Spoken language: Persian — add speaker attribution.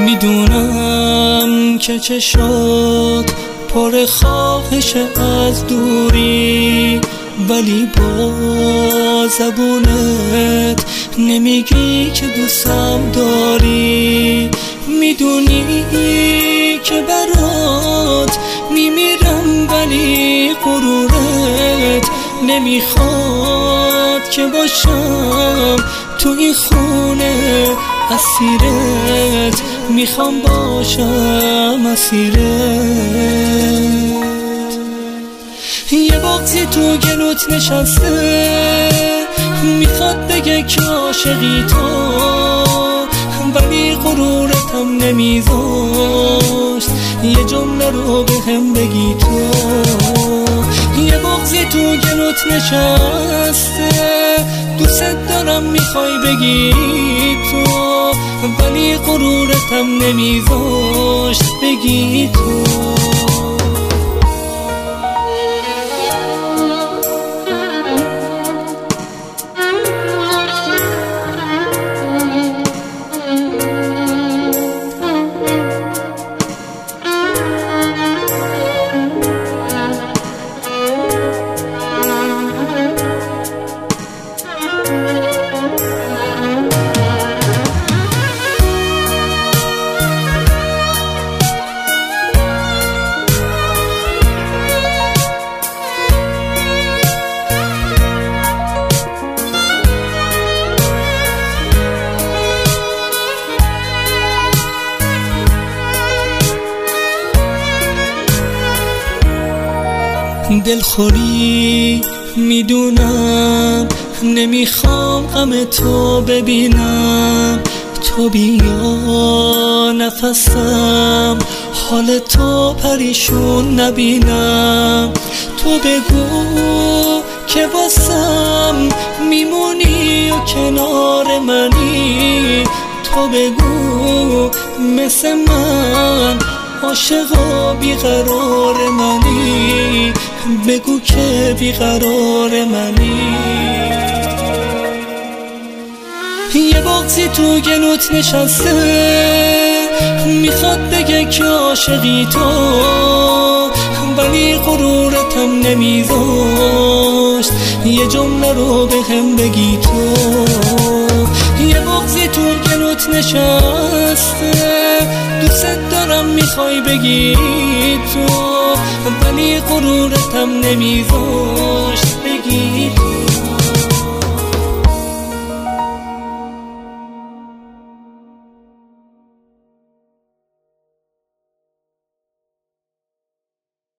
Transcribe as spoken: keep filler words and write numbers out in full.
Speaker 1: میدونم که چشات پر خواهش از دوری، ولی با زبونت نمیگی که دوستم داری. میدونی که برات میمیرم، ولی غرورت نمیخواد که باشم تو این خونه اسیرت. میخوام باشم اسیرت. یه بغضی تو گلوت نشسته، میخواد بگه که عاشقی تو، ولی غرورتم نمیذاشت یه جمله رو به هم بگی تو. یه بغضی تو گلوت نشسته، دوست دارم میخوای بگی تو، ولی غرورتم نمیذاشت بگی تو. دلخوری میدونم، نمیخوام غم تو ببینم. تو بیا نفسم حال تو پریشون نبینم. تو بگو که واسم میمونی و کنار منی. تو بگو مثل من عاشق و بیقرار منی. بگو که بیقرار منی. یه بغضی تو گلوت نشسته، میخواد بگه که عاشقی تو، ولی غرورتم نمیذاشت یه جمله رو به هم بگی تو. یه بغضی تو گلوت نشسته، دوست دارم میخوای بگی تو، ولی غرورتم نمیذاشت